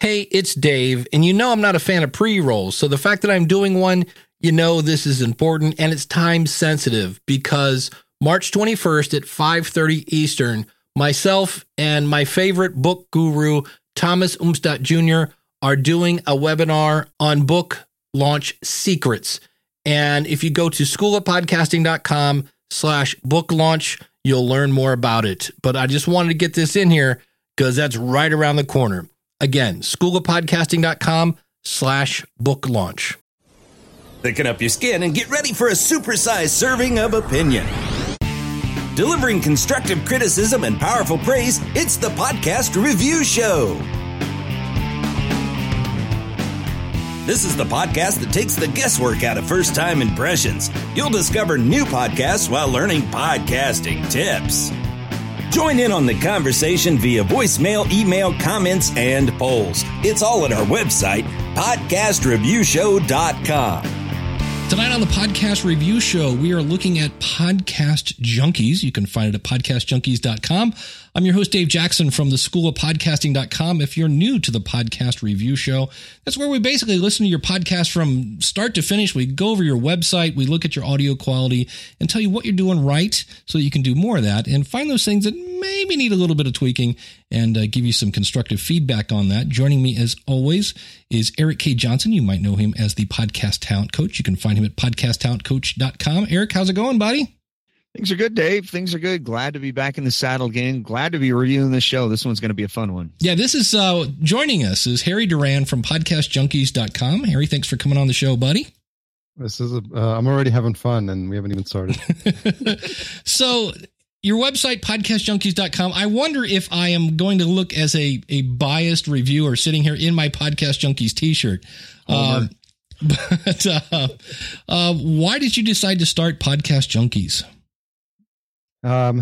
Hey, it's Dave, and you know I'm not a fan of pre-rolls, so the fact that I'm doing one, you know this is important, and it's time sensitive because March 21st at 5:30 Eastern, myself and my favorite book guru, Thomas Umstadt Jr., are doing a webinar on book launch secrets. And if you go to schoolofpodcasting.com/book launch, you'll learn more about it. But I just wanted to get this in here because that's right around the corner. Again, schoolofpodcasting.com/book launch. Thicken up your skin and get ready for a supersized serving of opinion. Delivering constructive criticism and powerful praise, it's the Podcast Review Show. This is the podcast that takes the guesswork out of first-time impressions. You'll discover new podcasts while learning podcasting tips. Join in on the conversation via voicemail, email, comments, and polls. It's all at our website, podcastreviewshow.com. Tonight on the Podcast Review Show, we are looking at Podcast Junkies. You can find it at podcastjunkies.com. I'm your host, Dave Jackson from the schoolofpodcasting.com. If you're new to the Podcast Review Show, that's where we basically listen to your podcast from start to finish. We go over your website, we look at your audio quality, and tell you what you're doing right so that you can do more of that and find those things that maybe need a little bit of tweaking and give you some constructive feedback on that. Joining me, as always, is Eric K. Johnson. You might know him as the Podcast Talent Coach. You can find him at podcasttalentcoach.com. Eric, how's it going, buddy? Things are good, Dave. Things are good. Glad to be back in the saddle again. Glad to be reviewing this show. This one's going to be a fun one. Yeah, this is joining us is Harry Duran from podcastjunkies.com. Harry, thanks for coming on the show, buddy. This is I'm already having fun, and we haven't even started. So your website, podcastjunkies.com, I wonder if I am going to look as a biased reviewer sitting here in my Podcast Junkies t-shirt. But why did you decide to start Podcast Junkies? I'm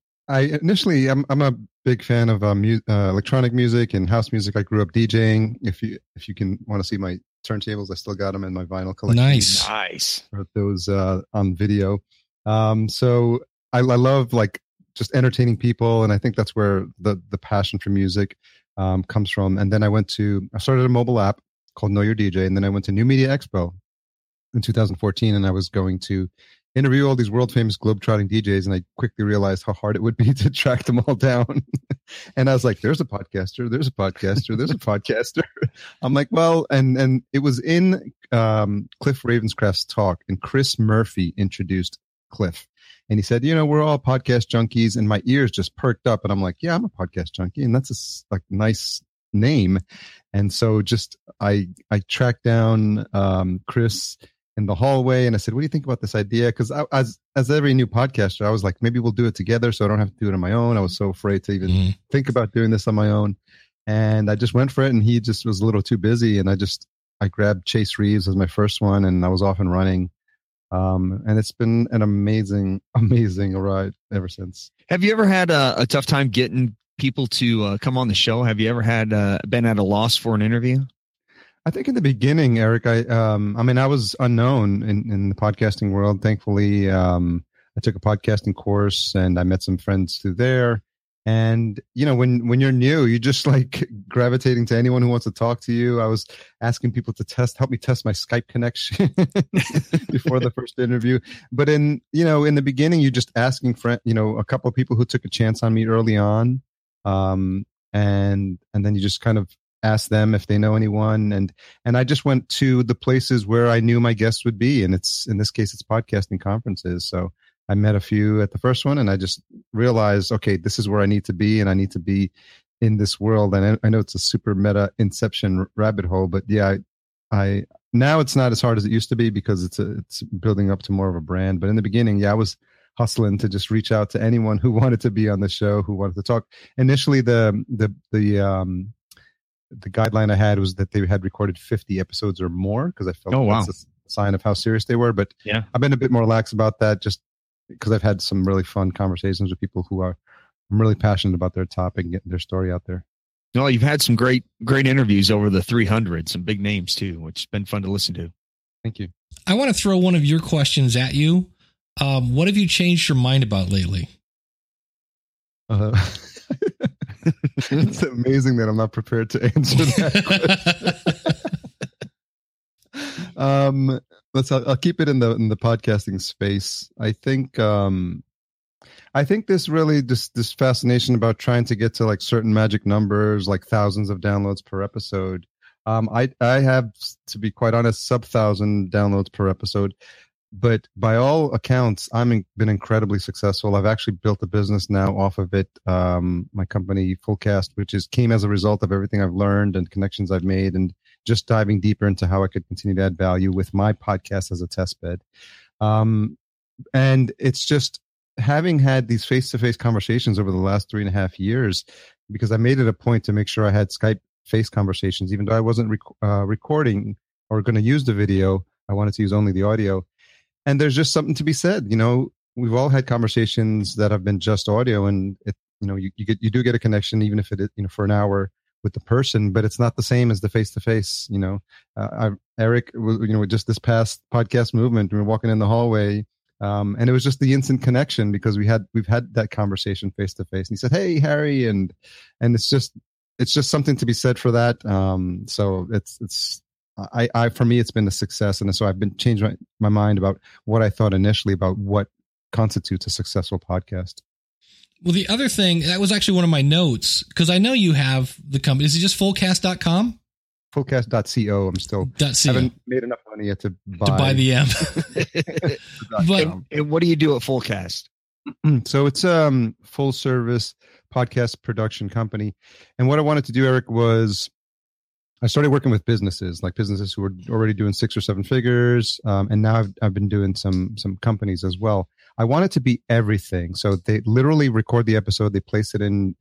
a big fan of electronic music and house music. I grew up DJing. If you want to see my turntables, I still got them in my vinyl collection. Nice. Those on video. So I love like just entertaining people, and I think that's where the passion for music comes from. And then I started a mobile app called Know Your DJ, and then I went to New Media Expo in 2014, and I was going to interview all these world famous globetrotting DJs, and I quickly realized how hard it would be to track them all down. And I was like, there's a podcaster. I'm like, well, and it was in Cliff Ravenscraft's talk, and Chris Murphy introduced Cliff. And he said, we're all podcast junkies, and my ears just perked up. And I'm like, yeah, I'm a podcast junkie. And that's a nice name. And so I tracked down Chris in the hallway, and I said, what do you think about this idea? Because as every new podcaster, I was like, maybe we'll do it together so I don't have to do it on my own. I was so afraid to even think about doing this on my own. And I just went for it, and he just was a little too busy. And I grabbed Chase Reeves as my first one, and I was off and running. And it's been an amazing, amazing ride ever since. Have you ever had a tough time getting people to come on the show? Have you ever been at a loss for an interview? I think in the beginning, Eric, I was unknown in the podcasting world. Thankfully, I took a podcasting course, and I met some friends through there. And, when you're new, you're just like gravitating to anyone who wants to talk to you. I was asking people to help me test my Skype connection before the first interview. But in the beginning, you're just asking a couple of people who took a chance on me early on. And then you just kind of ask them if they know anyone. And I just went to the places where I knew my guests would be. And in this case, it's podcasting conferences. So I met a few at the first one, and I just realized, okay, this is where I need to be, and I need to be in this world. And I know it's a super meta inception rabbit hole, but yeah, I now it's not as hard as it used to be because it's building up to more of a brand. But in the beginning, I was hustling to just reach out to anyone who wanted to be on the show, who wanted to talk. Initially, the guideline I had was that they had recorded 50 episodes or more, because I felt that's a sign of how serious they were. But yeah, I've been a bit more lax about that, just because I've had some really fun conversations with people who I'm really passionate about their topic and getting their story out there. No, you've had some great interviews over the 300, some big names too, which has been fun to listen to. Thank you. I want to throw one of your questions at you. What have you changed your mind about lately? It's amazing that I'm not prepared to answer that question. I'll keep it in the podcasting space. I think this really this fascination about trying to get to like certain magic numbers, like thousands of downloads per episode. I have, to be quite honest, sub 1,000 downloads per episode. But by all accounts, been incredibly successful. I've actually built a business now off of it. My company, Fullcast, which came as a result of everything I've learned and connections I've made, and just diving deeper into how I could continue to add value with my podcast as a test bed. And it's just having had these face-to-face conversations over the last 3.5 years, because I made it a point to make sure I had Skype face conversations, even though I wasn't recording or going to use the video. I wanted to use only the audio. And there's just something to be said. We've all had conversations that have been just audio, and you do get a connection, even if it is, for an hour with the person, but it's not the same as the face to face. Eric, just this past podcast movement, we were walking in the hallway, and it was just the instant connection because we've had that conversation face to face. And he said, "Hey, Harry," and it's just something to be said for that. So for me, it's been a success. And so I've been changing my mind about what I thought initially about what constitutes a successful podcast. Well, the other thing, that was actually one of my notes, because I know you have the company. Is it just fullcast.com? Fullcast.co. I haven't made enough money yet to buy the M. And what do you do at Fullcast? So it's full service podcast production company. And what I wanted to do, Eric, was I started working with businesses who were already doing 6 or 7 figures. And now I've been doing some companies as well. I want it to be everything. So they literally record the episode. They place it in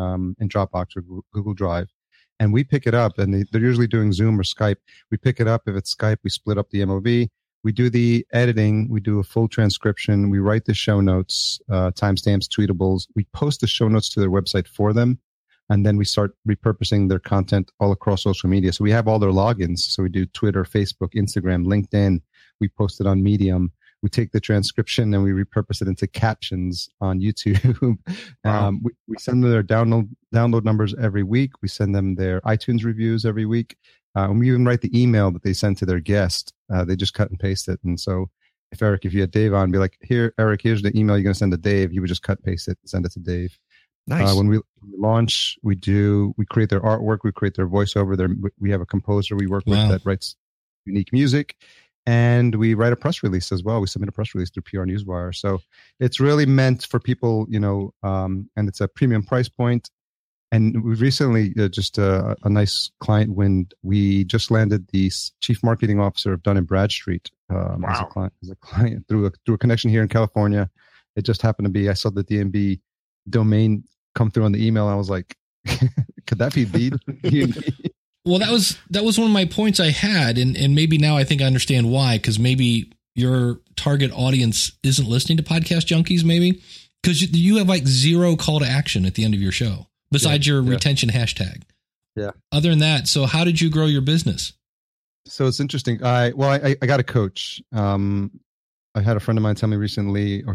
Dropbox or Google Drive, and we pick it up. And they're usually doing Zoom or Skype. We pick it up. If it's Skype, we split up the MOV. We do the editing. We do a full transcription. We write the show notes, timestamps, tweetables. We post the show notes to their website for them. And then we start repurposing their content all across social media. So we have all their logins. So we do Twitter, Facebook, Instagram, LinkedIn. We post it on Medium. We take the transcription and we repurpose it into captions on YouTube. Wow. We send them their download numbers every week. We send them their iTunes reviews every week. And we even write the email that they send to their guest. They just cut and paste it. And so if you had Dave on, be like, "Here, Eric, here's the email you're going to send to Dave." He would just cut, paste it, and send it to Dave. Nice. When we launch, we create their artwork, we create their voiceover. We have a composer we work with that writes unique music, and we write a press release as well. We submit a press release through PR Newswire. So it's really meant for people, and it's a premium price point. And we recently just a nice client win. We just landed the chief marketing officer of Dun & Bradstreet as a client through a connection here in California. It just happened to be, I saw the DNB domain come through on the email. And I was like, could that be the DNB? Well, that was one of my points I had. And maybe now I think I understand why, because maybe your target audience isn't listening to Podcast Junkies, maybe because you have like zero call to action at the end of your show. Besides your retention hashtag. Yeah. Other than that, so how did you grow your business? So it's interesting. I got a coach. I had a friend of mine tell me recently,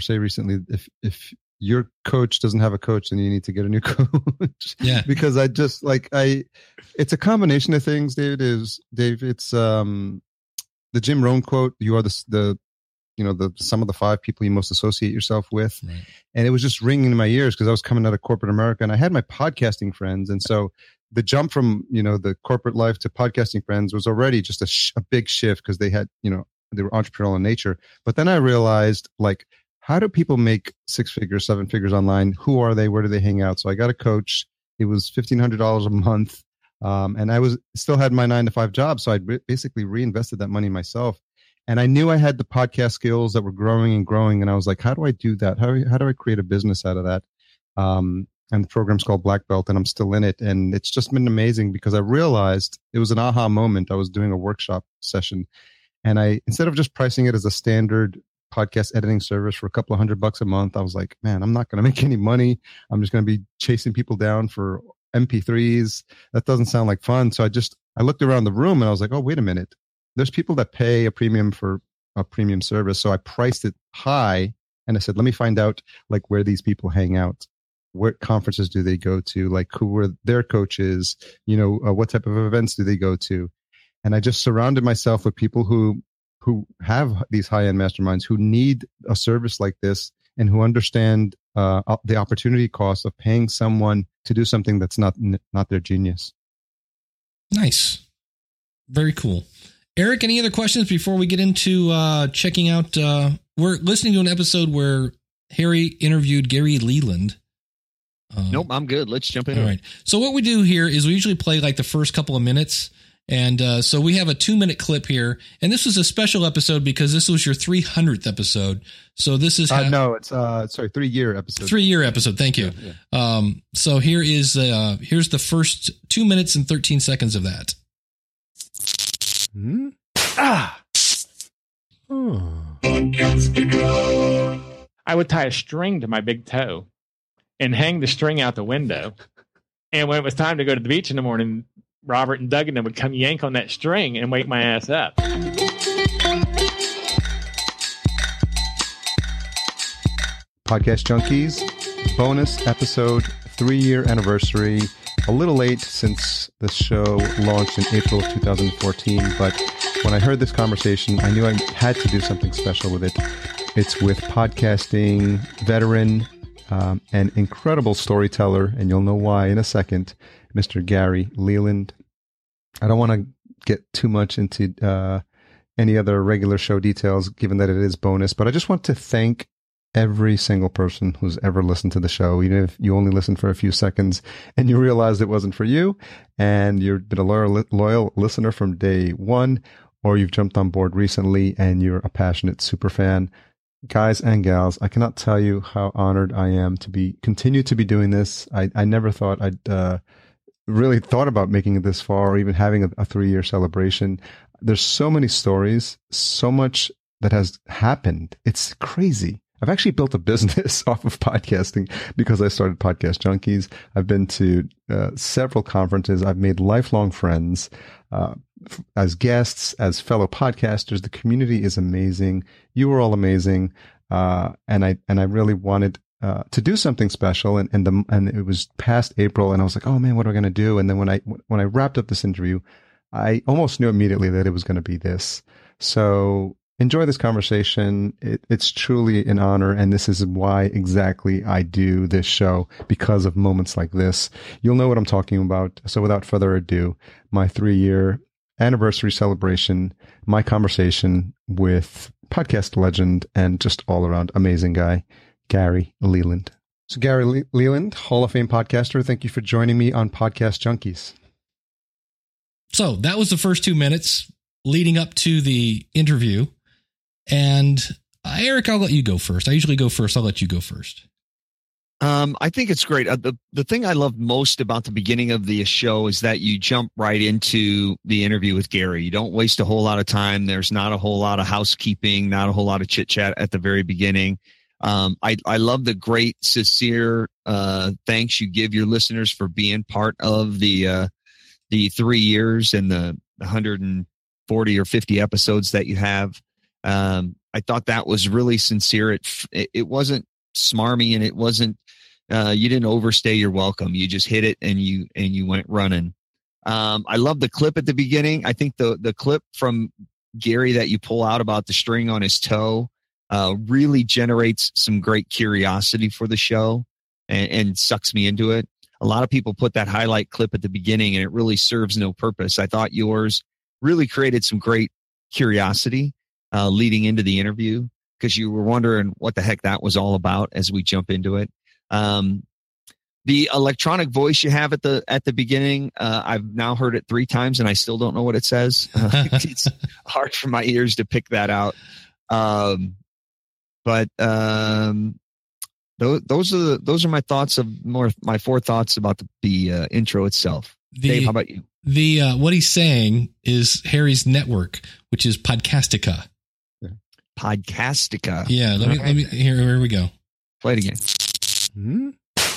if your coach doesn't have a coach, then you need to get a new coach. Yeah. Because it's a combination of things, Dave. It's the Jim Rohn quote, "You are the sum of the 5 people you most associate yourself with." Right. And it was just ringing in my ears because I was coming out of corporate America and I had my podcasting friends. And so the jump from, the corporate life to podcasting friends was already just a big shift because they had, they were entrepreneurial in nature. But then I realized, how do people make 6 figures, 7 figures online? Who are they? Where do they hang out? So I got a coach. It was $1,500 a month. And I still had my 9-to-5 job. So I basically reinvested that money myself. And I knew I had the podcast skills that were growing and growing. And I was like, how do I do that? How do I create a business out of that? And the program's called Black Belt, and I'm still in it. And it's just been amazing because I realized it was an aha moment. I was doing a workshop session, and instead of just pricing it as a standard podcast editing service for a couple of $100 a month, I was like, man, I'm not going to make any money. I'm just going to be chasing people down for MP3s. That doesn't sound like fun. So I looked around the room and I was like, oh, wait a minute. There's people that pay a premium for a premium service. So I priced it high and I said, let me find out where these people hang out. what conferences do they go to? Like, who were their coaches? What type of events do they go to? And I just surrounded myself with people who have these high-end masterminds, who need a service like this, and who understand the opportunity cost of paying someone to do something that's not their genius. Nice. Very cool. Eric, any other questions before we get into checking out? We're listening to an episode where Harry interviewed Gary Leland. Nope, I'm good. Let's jump in. All right. So what we do here is we usually play like the first couple of minutes. And so we have a 2-minute clip here. And this was a special episode because this was your 300th episode. So this is... no, it's 3-year episode. 3-year episode. Thank you. Yeah. So here's the first 2 minutes and 13 seconds of that. Hmm? I would tie a string to my big toe and hang the string out the window. And when it was time to go to the beach in the morning, Robert and Doug and them would come yank on that string and wake my ass up. Podcast Junkies, bonus episode, 3-year anniversary. A little late since the show launched in April of 2014, but when I heard this conversation, I knew I had to do something special with it. It's with podcasting veteran and incredible storyteller, and you'll know why in a second, Mr. Gary Leland. I don't want to get too much into any other regular show details, given that it is bonus, but I just want to thank every single person who's ever listened to the show, even if you only listened for a few seconds and you realized it wasn't for you, and you've been a loyal listener from day one, or you've jumped on board recently and you're a passionate super fan. Guys and gals, I cannot tell you how honored I am to continue to be doing this. I never thought I'd really thought about making it this far, or even having a 3-year celebration. There's so many stories, so much that has happened. It's crazy. I've actually built a business off of podcasting because I started Podcast Junkies. I've been to several conferences. I've made lifelong friends as guests, as fellow podcasters. The community is amazing. You were all amazing, and I really wanted to do something special. And it was past April, and I was like, oh man, what are we going to do? And then when I wrapped up this interview, I almost knew immediately that it was going to be this. So enjoy this conversation. It's truly an honor, and this is why exactly I do this show, because of moments like this. You'll know what I'm talking about. So without further ado, my 3-year anniversary celebration, my conversation with podcast legend and just all around amazing guy, Gary Leland. So Gary Leland, Hall of Fame podcaster, thank you for joining me on Podcast Junkies. So that was the first 2 minutes leading up to the interview. And Eric, I'll let you go first. I usually go first. I'll let you go first. I think it's great. The thing I love most about the beginning of the show is that you jump right into the interview with Gary. You don't waste a whole lot of time. There's not a whole lot of housekeeping, not a whole lot of chit chat at the very beginning. I love the great, sincere thanks you give your listeners for being part of the 3 years and the 140 or 50 episodes that you have. I thought that was really sincere. It wasn't smarmy, and it wasn't, you didn't overstay your welcome. You just hit it and you went running. I love the clip at the beginning. I think the clip from Gary that you pull out about the string on his toe, really generates some great curiosity for the show and sucks me into it. A lot of people put that highlight clip at the beginning and it really serves no purpose. I thought yours really created some great curiosity leading into the interview, because you were wondering what the heck that was all about as we jump into it. The electronic voice you have at the beginning, I've now heard it 3 times and I still don't know what it says. It's hard for my ears to pick that out. But those are my thoughts my 4 thoughts about the intro itself. Dave, how about you? What he's saying is Harry's network, which is Podcastica. Podcastica. Yeah. Let me here we go. Play it again. Hmm?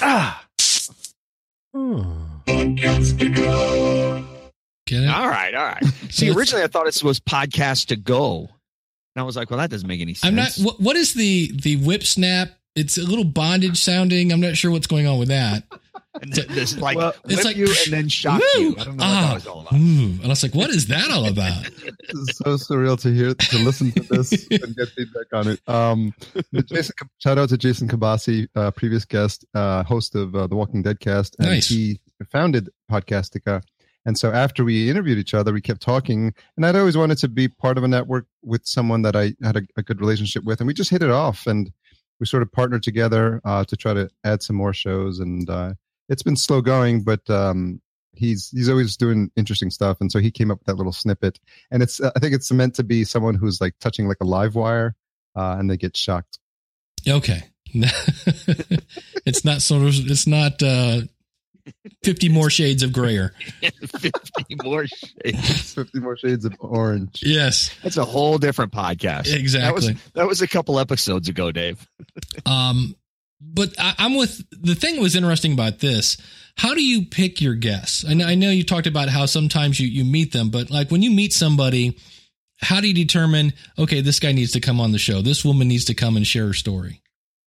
Get it? All right. See, originally I thought it was Podcast to Go. And I was like, well, that doesn't make any sense. I'm not. What is the whip snap it's a little bondage sounding. I'm not sure what's going on with that. And this like it's whip like you and then shock you. I don't know what that was all about. And I was like, what is that all about? This is so surreal to listen to this and get feedback on it. Shout out to Jason Kabasi, previous guest, host of the Walking Dead cast, and Nice. He founded Podcastica. And so after we interviewed each other, we kept talking, and I'd always wanted to be part of a network with someone that I had a good relationship with, and we just hit it off, and we sort of partnered together to try to add some more shows, and it's been slow going, but he's always doing interesting stuff, and so he came up with that little snippet, and it's I think it's meant to be someone who's like touching like a live wire, and they get shocked. Okay. It's not 50 more shades of grayer. 50 more shades. 50 more shades of orange. Yes. That's a whole different podcast. Exactly. That was a couple episodes ago, Dave. But I'm with the thing that was interesting about this. How do you pick your guests? I know you talked about how sometimes you meet them, but like when you meet somebody, how do you determine, okay, this guy needs to come on the show. This woman needs to come and share her story.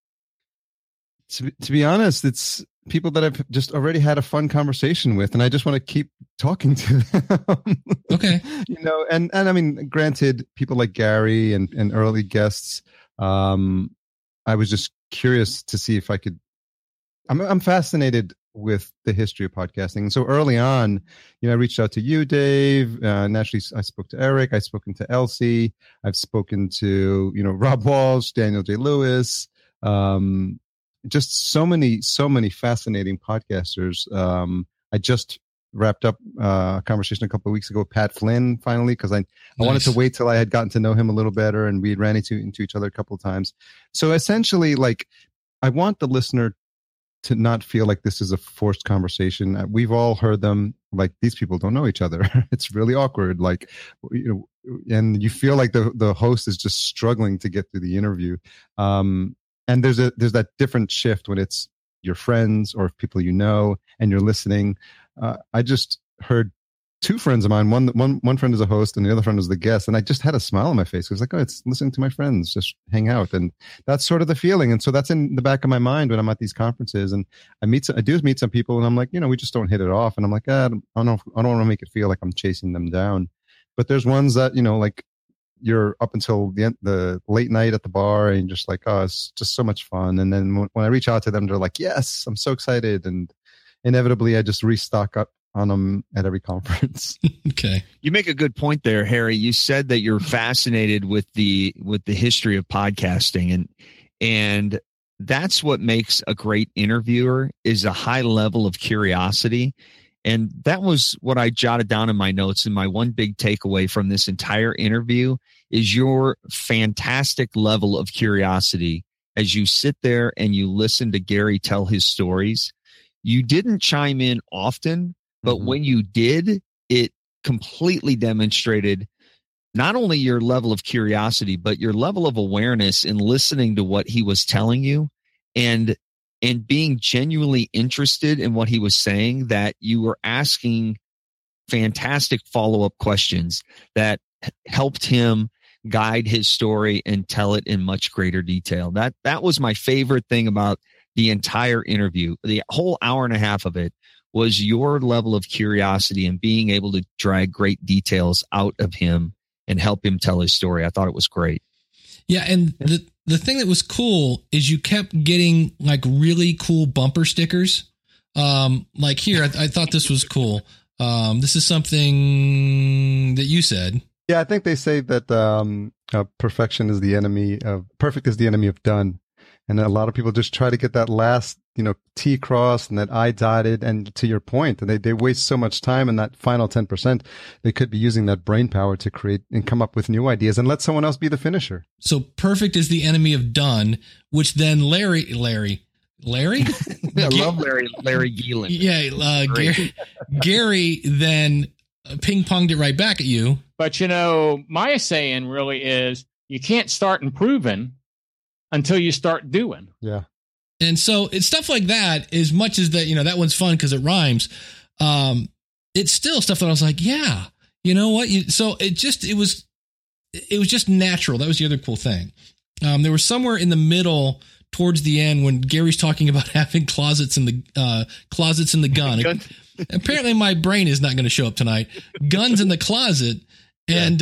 To be honest, it's people that I've just already had a fun conversation with, and I just want to keep talking to them. Okay. And I mean, granted, people like Gary and early guests, I was just curious to see if I could. I'm fascinated with the history of podcasting. So early on, I reached out to you, Dave. Naturally, I spoke to Eric. I've spoken to Elsie. I've spoken to Rob Walsh, Daniel J. Lewis. Just so many fascinating podcasters. I just wrapped up a conversation a couple of weeks ago with Pat Flynn finally, because I wanted to wait till I had gotten to know him a little better, and we had ran into each other a couple of times. So essentially, like, I want the listener to not feel like this is a forced conversation. We've all heard them, like, these people don't know each other. It's really awkward. Like, and you feel like the host is just struggling to get through the interview. And there's that different shift when it's your friends or people and you're listening. I just heard two friends of mine. One friend is a host and the other friend is the guest, and I just had a smile on my face. I was like, oh, it's listening to my friends just hang out, and that's sort of the feeling. And so that's in the back of my mind when I'm at these conferences, and I do meet some people, and I'm like, we just don't hit it off, and I'm like, I don't want to make it feel like I'm chasing them down. But there's ones that like, you're up until the late night at the bar, and you're just like, oh, it's just so much fun. And then when I reach out to them, they're like, yes, I'm so excited. And inevitably I just restock up on them at every conference. Okay. You make a good point there, Harry. You said that you're fascinated with the history of podcasting, and that's what makes a great interviewer, is a high level of curiosity. And that was what I jotted down in my notes. And my one big takeaway from this entire interview is your fantastic level of curiosity as you sit there and you listen to Gary tell his stories. You didn't chime in often, but when you did, it completely demonstrated not only your level of curiosity, but your level of awareness in listening to what he was telling you, and being genuinely interested in what he was saying, that you were asking fantastic follow-up questions that helped him guide his story and tell it in much greater detail. That was my favorite thing about the entire interview. The whole hour and a half of it was your level of curiosity and being able to drag great details out of him and help him tell his story. I thought it was great. Yeah, and the thing that was cool is you kept getting like really cool bumper stickers. Like here, I thought this was cool. This is something that you said. Yeah, I think they say that perfect is the enemy of done. And a lot of people just try to get that last, T crossed and that I dotted. And to your point, they waste so much time in that final 10%. They could be using that brain power to create and come up with new ideas and let someone else be the finisher. So perfect is the enemy of done, which then Larry? I love Larry Geelan. Yeah. Gary then ping-ponged it right back at you. But, my saying really is you can't start improving until you start doing. Yeah. And so it's stuff like that, as much as that, that one's fun because it rhymes. It's still stuff that I was like, yeah, you know what? So it was just natural. That was the other cool thing. There was somewhere in the middle towards the end when Gary's talking about having closets in the gun. Apparently my brain is not going to show up tonight. Guns in the closet. And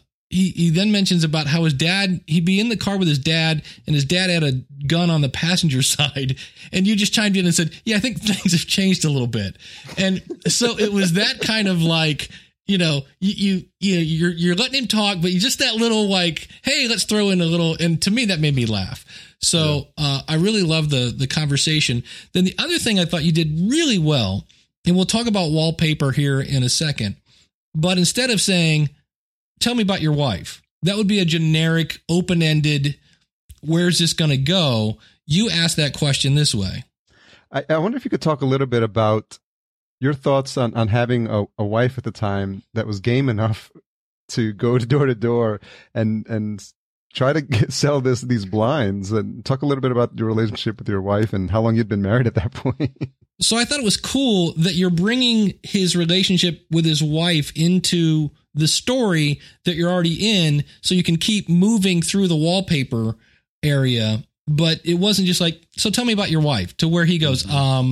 he then mentions about how his dad, he'd be in the car with his dad, and his dad had a gun on the passenger side. And you just chimed in and said, yeah, I think things have changed a little bit. And so it was that kind of like, you're letting him talk, but you just that little like, hey, let's throw in a little. And to me, that made me laugh. So I really love the conversation. Then the other thing I thought you did really well, and we'll talk about wallpaper here in a second, but instead of saying, tell me about your wife, that would be a generic, open-ended, where's this going to go? You asked that question this way. I wonder if you could talk a little bit about your thoughts on having a wife at the time that was game enough to go door to door and try to sell these blinds, and talk a little bit about your relationship with your wife and how long you'd been married at that point. So I thought it was cool that you're bringing his relationship with his wife into the story that you're already in, so you can keep moving through the wallpaper area. But it wasn't just like, so tell me about your wife, to where he goes,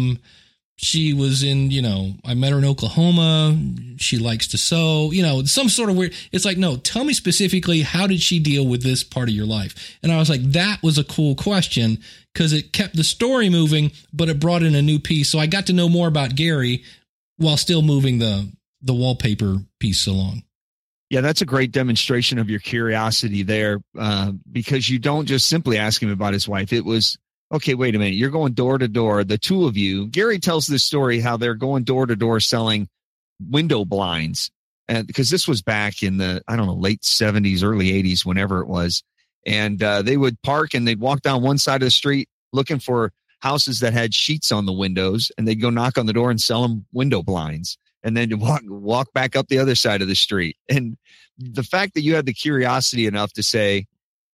she was in, I met her in Oklahoma. She likes to sew, some sort of weird. It's like, no, tell me specifically, how did she deal with this part of your life? And I was like, that was a cool question, because it kept the story moving, but it brought in a new piece. So I got to know more about Gary while still moving the wallpaper piece along. Yeah, that's a great demonstration of your curiosity there, because you don't just simply ask him about his wife. It was, okay, wait a minute. You're going door to door, the two of you. Gary tells this story how they're going door to door selling window blinds, because this was back in the, late 70s, early 80s, whenever it was. And they would park and they'd walk down one side of the street looking for houses that had sheets on the windows, and they'd go knock on the door and sell them window blinds, and then walk back up the other side of the street. And the fact that you had the curiosity enough to say,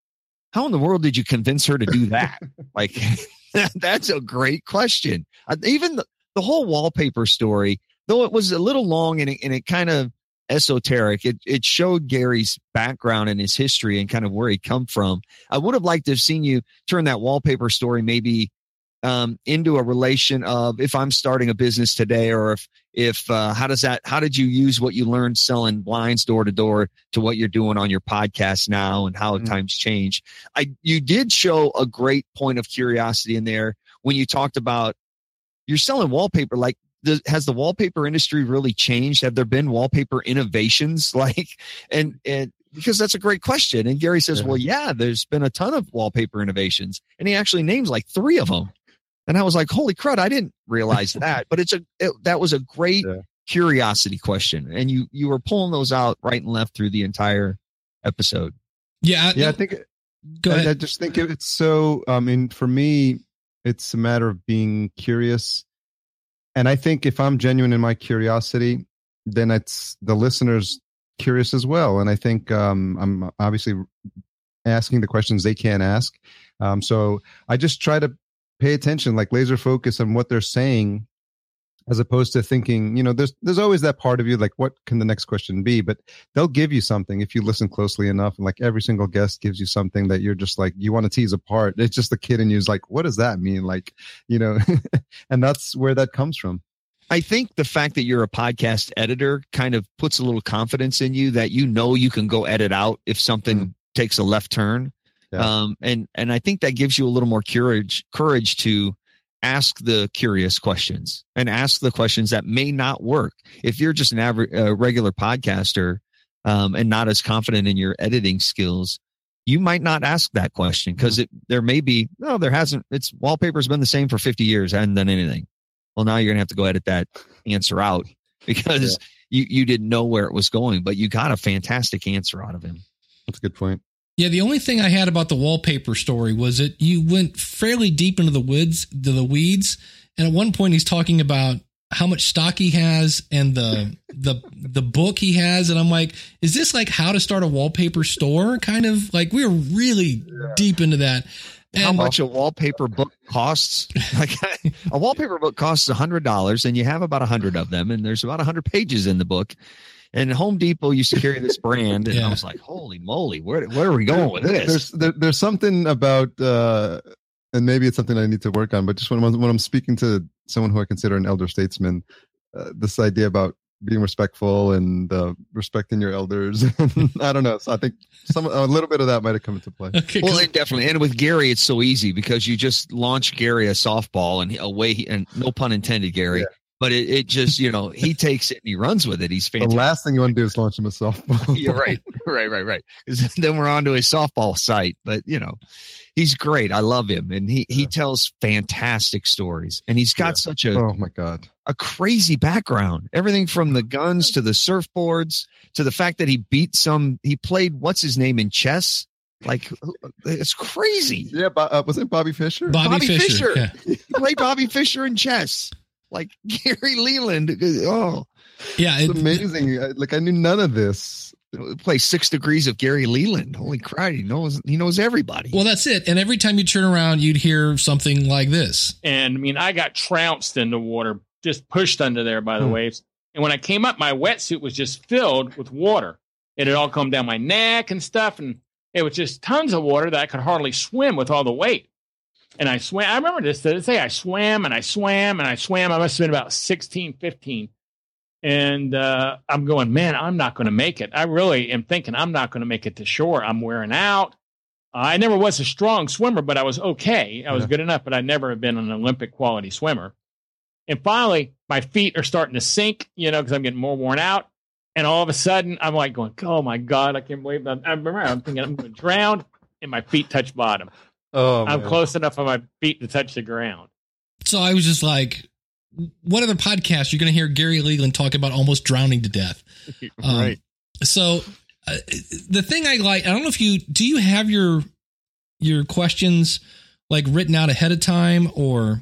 how in the world did you convince her to do that? Like, that's a great question. Even the whole wallpaper story, though it was a little long and it kind of esoteric, it showed Gary's background and his history and kind of where he come from. I would have liked to have seen you turn that wallpaper story maybe into a relation of, if I'm starting a business today, or if how did you use what you learned selling blinds door to door to what you're doing on your podcast now, and how times change. You did show a great point of curiosity in there when you talked about you're selling wallpaper. Like, has the wallpaper industry really changed? Have there been wallpaper innovations? And because that's a great question. And Gary says, well, yeah, there's been a ton of wallpaper innovations. And he actually names like 3 of them. And I was like, holy crud, I didn't realize that. But that was a great curiosity question. And you were pulling those out right and left through the entire episode. Yeah. I think, go ahead. I just think it's so, for me, it's a matter of being curious. And I think if I'm genuine in my curiosity, then it's the listeners curious as well. And I think I'm obviously asking the questions they can't ask. So I just try to pay attention, like laser focus on what they're saying, as opposed to thinking, there's always that part of you, like, what can the next question be? But they'll give you something if you listen closely enough. And like every single guest gives you something that you're just like, you want to tease apart. It's just the kid in you is like, what does that mean? Like, and that's where that comes from. I think the fact that you're a podcast editor kind of puts a little confidence in you that you can go edit out if something takes a left turn. Yeah. And I think that gives you a little more courage to ask the curious questions and ask the questions that may not work. If you're just an regular podcaster, and not as confident in your editing skills, you might not ask that question, because wallpaper's been the same for 50 years. I hadn't done anything. Well, now you're going to have to go edit that answer out, because you didn't know where it was going, but you got a fantastic answer out of him. That's a good point. Yeah, the only thing I had about the wallpaper story was that you went fairly deep into the weeds, and at one point he's talking about how much stock he has and the book he has, and I'm like, is this like how to start a wallpaper store? Kind of like, we were really deep into that. And how much a wallpaper book costs? Like, a wallpaper book costs $100, and you have about 100 of them, and there's about 100 pages in the book. And Home Depot used to carry this brand, and I was like, holy moly, where are we going with this? There's something about and maybe it's something I need to work on, but just when I'm speaking to someone who I consider an elder statesman, this idea about being respectful and respecting your elders, I don't know. So I think a little bit of that might have come into play. Okay, well, definitely. And with Gary, it's so easy because you just launch Gary a softball and away, and no pun intended, Gary. Yeah. But it just, he takes it and he runs with it. He's fantastic. The last thing you want to do is launch him a softball. You're right. Right. Because then we're on to his softball site. But, he's great. I love him. And he tells fantastic stories. And he's got such oh my God, a crazy background. Everything from the guns to the surfboards to the fact that he played, what's his name in chess? Like, it's crazy. Yeah. Was it Bobby Fischer? Bobby Fischer. Yeah. He played Bobby Fischer in chess. Like Gary Leland. Oh, yeah. It's amazing. I knew none of this. Play 6 Degrees of Gary Leland. Holy crap. He knows everybody. Well, that's it. And every time you turn around, you'd hear something like this. And I mean, I got trounced in the water, just pushed under there by the waves. And when I came up, my wetsuit was just filled with water. It had all come down my neck and stuff. And it was just tons of water that I could hardly swim with all the weight. And I swam. I remember this. To say I swam and I swam and I swam. I must have been about 16, 15. And I'm going, man, I'm not going to make it. I really am thinking I'm not going to make it to shore. I'm wearing out. I never was a strong swimmer, but I was okay. I was good enough, but I never have been an Olympic quality swimmer. And finally, my feet are starting to sink, because I'm getting more worn out. And all of a sudden, I'm like going, oh, my God, I can't believe that. I'm thinking I'm going to drown, and my feet touch bottom. Oh, I'm close enough on my feet to touch the ground. So I was just like, what other podcast you're going to hear Gary Leland talk about almost drowning to death? Right. So the thing I don't know if do you have your questions like written out ahead of time or?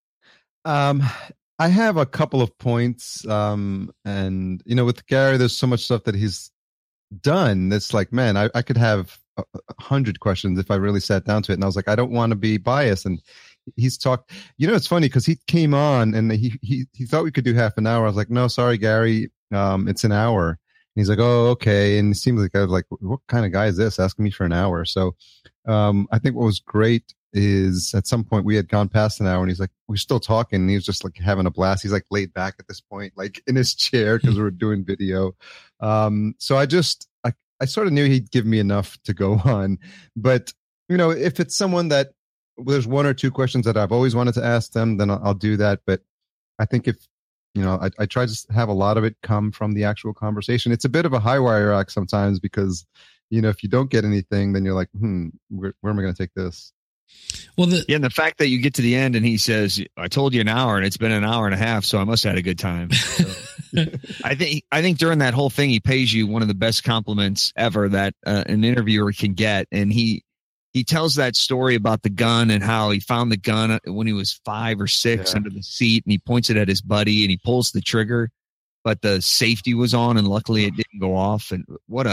I have a couple of points. And with Gary, there's so much stuff that he's done. That's like, man, I could have 100 questions if I really sat down to it. And I was like, I don't want to be biased. And he's talked, it's funny because he came on and he thought we could do half an hour. I was like, no, sorry, Gary. It's an hour. And he's like, oh, okay. And it seems like I was like, what kind of guy is this asking me for an hour? So, I think what was great is at some point we had gone past an hour and he's like, we're still talking. And he was just like having a blast. He's like laid back at this point, like in his chair because we were doing video. So I sort of knew he'd give me enough to go on, but if it's someone that there's 1 or 2 questions that I've always wanted to ask them, then I'll do that. But I think if, I try to have a lot of it come from the actual conversation. It's a bit of a high wire act sometimes because, if you don't get anything, then you're like, where am I going to take this? Well, and the fact that you get to the end and he says, I told you an hour and it's been an hour and a half, so I must have had a good time. So, I think during that whole thing, he pays you one of the best compliments ever that an interviewer can get. And he tells that story about the gun and how he found the gun when he was 5 or 6 under the seat, and he points it at his buddy and he pulls the trigger, but the safety was on and luckily it didn't go off. And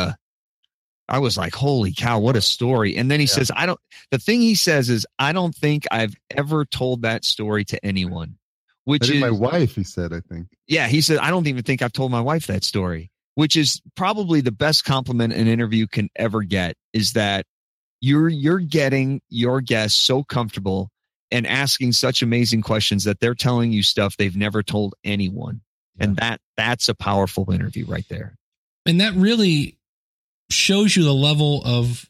I was like, holy cow, what a story. And then he says, the thing he says is, I don't think I've ever told that story to anyone, which is my wife, he said, I think. Yeah. He said, I don't even think I've told my wife that story, which is probably the best compliment an interview can ever get, is that you're getting your guests so comfortable and asking such amazing questions that they're telling you stuff they've never told anyone. Yeah. And that's a powerful interview right there. And that really shows you the level of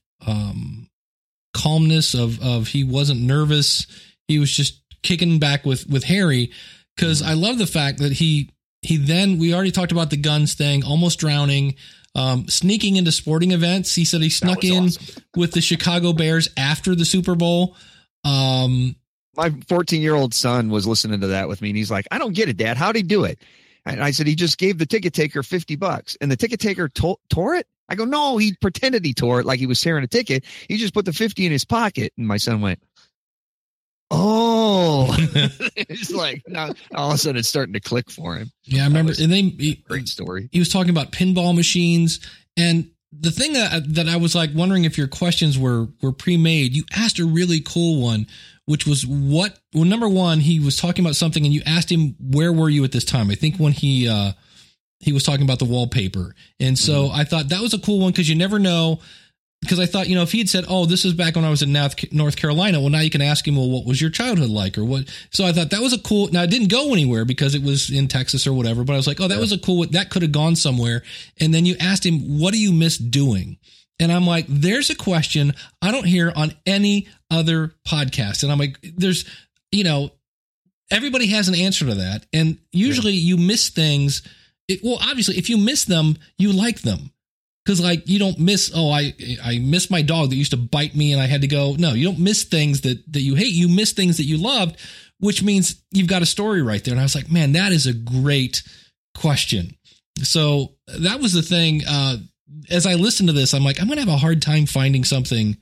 calmness of he wasn't nervous. He was just kicking back with Harry. Cause I love the fact that he then, we already talked about the guns thing, almost drowning, sneaking into sporting events. He said he snuck in with the Chicago Bears after the Super Bowl. My 14-year-old son was listening to that with me and he's like, I don't get it, Dad. How'd he do it? And I said, he just gave the ticket taker $50 and the ticket taker tore it. I go, no, he pretended he tore it like he was tearing a ticket. He just put the 50 in his pocket. And my son went, oh, it's like now all of a sudden it's starting to click for him. Yeah, I remember. And then great story. He was talking about pinball machines. And the thing that I was like wondering if your questions were pre-made, you asked a really cool one, which was number one, he was talking about something and you asked him, where were you at this time? I think when he was talking about the wallpaper. And so I thought that was a cool one because you never know. because I thought, if he had said, oh, this is back when I was in North Carolina, well, now you can ask him, well, what was your childhood like, or what? So I thought that was a cool. Now it didn't go anywhere because it was in Texas or whatever, but I was like, oh, that was a cool. That could have gone somewhere. And then you asked him, what do you miss doing? And I'm like, there's a question I don't hear on any other podcast. And I'm like, there's, everybody has an answer to that. And usually you miss things. Well, obviously, if you miss them, you like them. Because you don't miss, I miss my dog that used to bite me and I had to go. No, you don't miss things that you hate. You miss things that you loved, which means you've got a story right there. And I was like, man, that is a great question. So that was the thing. As I listened to this, I'm like, I'm going to have a hard time finding something,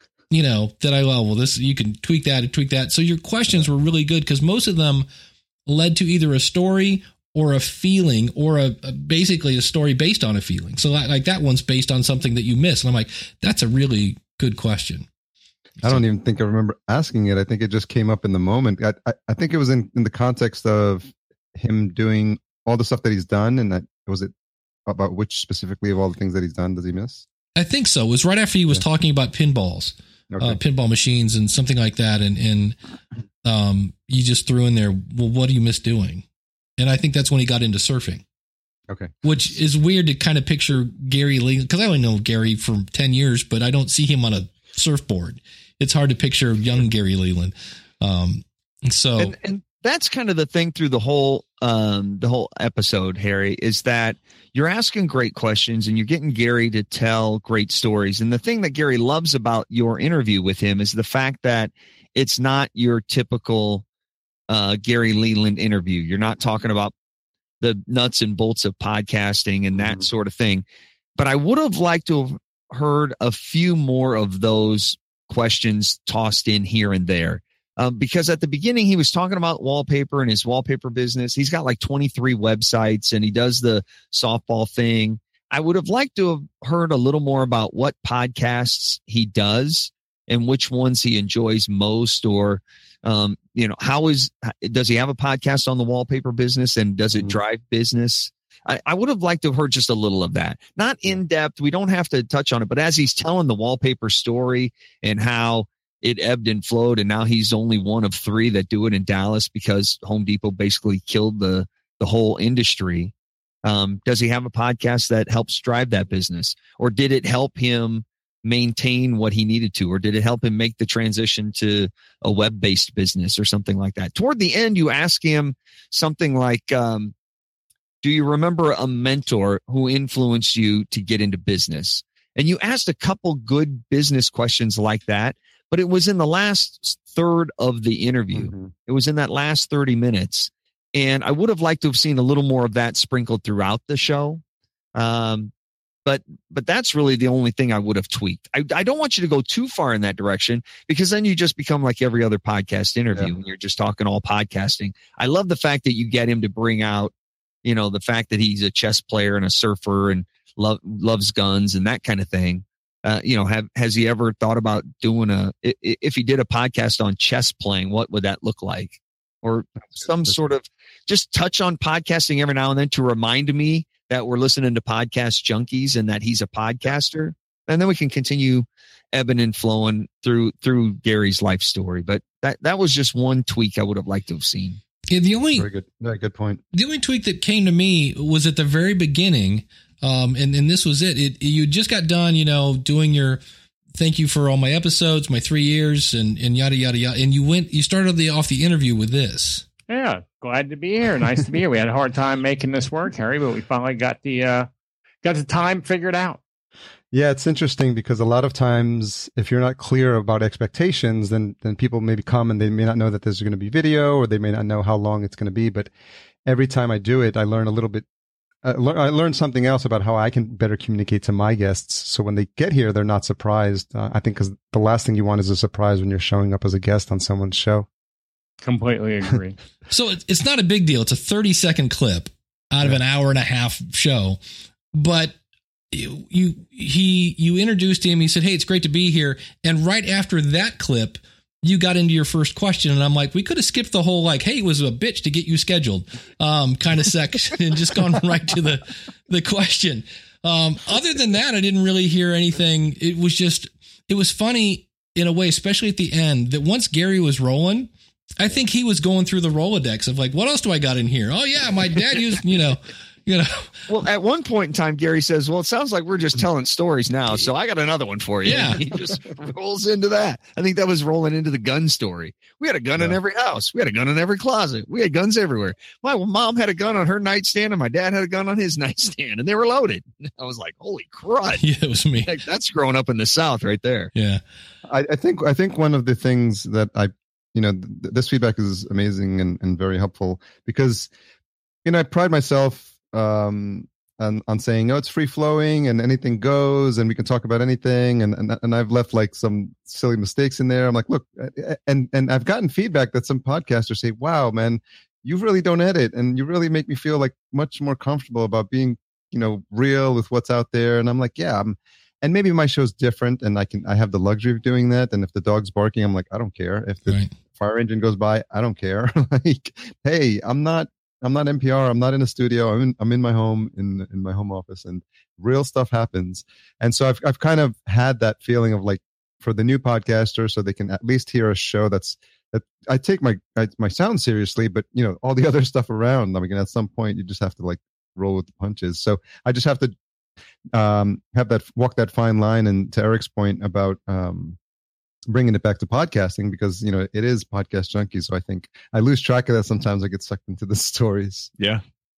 that I love. Well, this, you can tweak that and tweak that. So your questions were really good because most of them led to either a story or a feeling or basically a story based on a feeling. So like that one's based on something that you miss. And I'm like, that's a really good question. I don't even think I remember asking it. I think it just came up in the moment. I think it was in the context of him doing all the stuff that he's done. And that was it about which specifically of all the things that he's done does he miss? I think so. It was right after he was talking about pinballs, pinball machines and something like that. And you just threw in there, well, what do you miss doing? And I think that's when he got into surfing. Okay. Which is weird to kind of picture Gary Leland, because I only know Gary for 10 years, but I don't see him on a surfboard. It's hard to picture young Gary Leland. And that's kind of the thing through the whole episode, Harry, is that you're asking great questions and you're getting Gary to tell great stories. And the thing that Gary loves about your interview with him is the fact that it's not your typical Gary Leland interview. You're not talking about the nuts and bolts of podcasting and that sort of thing. But I would have liked to have heard a few more of those questions tossed in here and there. Because at the beginning, he was talking about wallpaper and his wallpaper business. He's got like 23 websites and he does the softball thing. I would have liked to have heard a little more about what podcasts he does and which ones he enjoys most, or does he have a podcast on the wallpaper business and does it drive business? I would have liked to have heard just a little of that. Not in depth. We don't have to touch on it, but as he's telling the wallpaper story and how it ebbed and flowed, and now he's only one of 3 that do it in Dallas because Home Depot basically killed the whole industry. Does he have a podcast that helps drive that business, or did it help him maintain what he needed to, or did it help him make the transition to a web-based business or something like that? Toward the end, you ask him something like, do you remember a mentor who influenced you to get into business? And you asked a couple good business questions like that, but it was in the last third of the interview. Mm-hmm. It was in that last 30 minutes. And I would have liked to have seen a little more of that sprinkled throughout the show. But that's really the only thing I would have tweaked. I don't want you to go too far in that direction, because then you just become like every other podcast interview and you're just talking all podcasting. I love the fact that you get him to bring out, the fact that he's a chess player and a surfer and loves guns and that kind of thing. Has he ever thought about doing if he did a podcast on chess playing, what would that look like? Or some sort of just touch on podcasting every now and then to remind me that we're listening to Podcast Junkies and that he's a podcaster. And then we can continue ebbing and flowing through Gary's life story. But that was just one tweak I would have liked to have seen. Yeah, very good point. The only tweak that came to me was at the very beginning. And this was it. You just got done, doing your thank you for all my episodes, my 3 years and yada, yada, yada. And you started off the interview with this. Yeah. Glad to be here. Nice to be here. We had a hard time making this work, Harry, but we finally got the time figured out. Yeah, it's interesting because a lot of times if you're not clear about expectations, then people maybe come and they may not know that there's going to be video, or they may not know how long it's going to be. But every time I do it, I learn a little bit. I learned something else about how I can better communicate to my guests. So when they get here, they're not surprised. I think because the last thing you want is a surprise when you're showing up as a guest on someone's show. Completely agree. So it's not a big deal. It's a 30-second clip out of an hour and a half show. But you introduced him. He said, "Hey, it's great to be here." And right after that clip, you got into your first question. And I'm like, we could have skipped the whole, "Hey, it was a bitch to get you scheduled," kind of section and just gone right to the question. Other than that, I didn't really hear anything. It was funny in a way, especially at the end, that once Gary was rolling, I think he was going through the Rolodex of like, what else do I got in here? Oh yeah, my dad used, you know. Well, at one point in time, Gary says, well, it sounds like we're just telling stories now. So I got another one for you. Yeah. And he just rolls into that. I think that was rolling into the gun story. We had a gun in every house. We had a gun in every closet. We had guns everywhere. My mom had a gun on her nightstand and my dad had a gun on his nightstand and they were loaded. I was like, holy crud. Yeah, it was me. Like, that's growing up in the South right there. Yeah. I think one of the things that this feedback is amazing and very helpful because, I pride myself on saying, oh, it's free flowing and anything goes and we can talk about anything. And I've left like some silly mistakes in there. I'm like, look, and I've gotten feedback that some podcasters say, wow, man, you really don't edit and you really make me feel like much more comfortable about being, real with what's out there. And I'm like, yeah, and maybe my show's different and I have the luxury of doing that. And if the dog's barking, I'm like, I don't care. If the fire engine goes by, I don't care. Like, hey, I'm not NPR. I'm not in a studio. I'm in my home, in my home office, and real stuff happens. And so I've kind of had that feeling of like for the new podcaster, so they can at least hear a show that I take my sound seriously, but all the other stuff around. I mean, at some point you just have to like roll with the punches. So I just have to walk that fine line. And to Eric's point about bringing it back to podcasting, because it is Podcast Junkies, so I think I lose track of that sometimes. I get sucked into the stories. Yeah.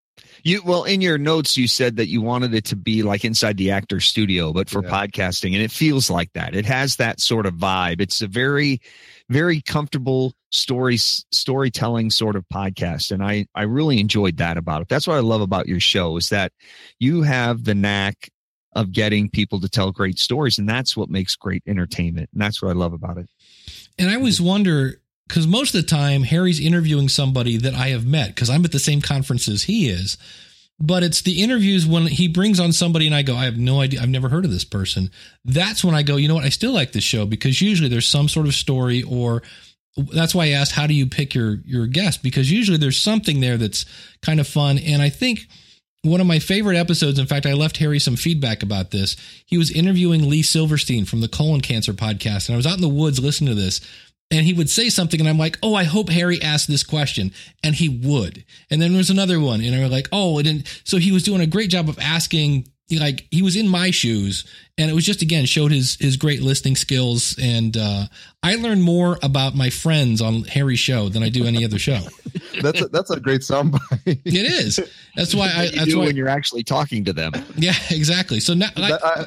In your notes you said that you wanted it to be like inside the actor's studio, but for podcasting, and it feels like that. It has that sort of vibe. It's a very, very comfortable storytelling sort of podcast, and I really enjoyed that about it. That's what I love about your show, is that you have the knack of getting people to tell great stories. And that's what makes great entertainment. And that's what I love about it. And I always wonder, because most of the time Harry's interviewing somebody that I have met because I'm at the same conference as he is. But it's the interviews when he brings on somebody and I go, I have no idea. I've never heard of this person. That's when I go, you know what? I still like this show, because usually there's some sort of story, or that's why I asked, how do you pick your guest? Because usually there's something there that's kind of fun. And I think one of my favorite episodes, in fact, I left Harry some feedback about this. He was interviewing Lee Silverstein from the Colon Cancer Podcast. And I was out in the woods listening to this, and he would say something and I'm like, oh, I hope Harry asked this question. And he would. And then there was another one and I was like, oh, so he was doing a great job of asking, like he was in my shoes, and it was just, again, showed his great listening skills. And I learned more about my friends on Harry's show than I do any other show. That's a great soundbite. It is. That's why when you're actually talking to them. Yeah, exactly. So now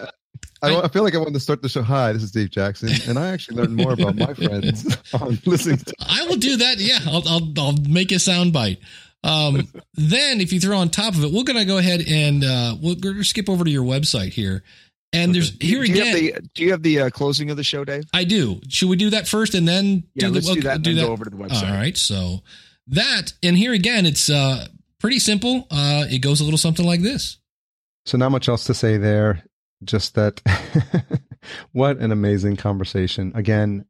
I feel like I want to start the show. Hi, this is Dave Jackson, and I actually learned more about my friends on listening to. I will do that. Yeah, I'll make a soundbite. Then if you throw on top of it, we're going to go ahead and we're going to skip over to your website here. And there's here again. Do you have the closing of the show, Dave? I do. Should we do that first and then let's do that and then go over to the website? All right. So that, and here again, it's pretty simple. It goes a little something like this. So not much else to say there. Just that what an amazing conversation. Again,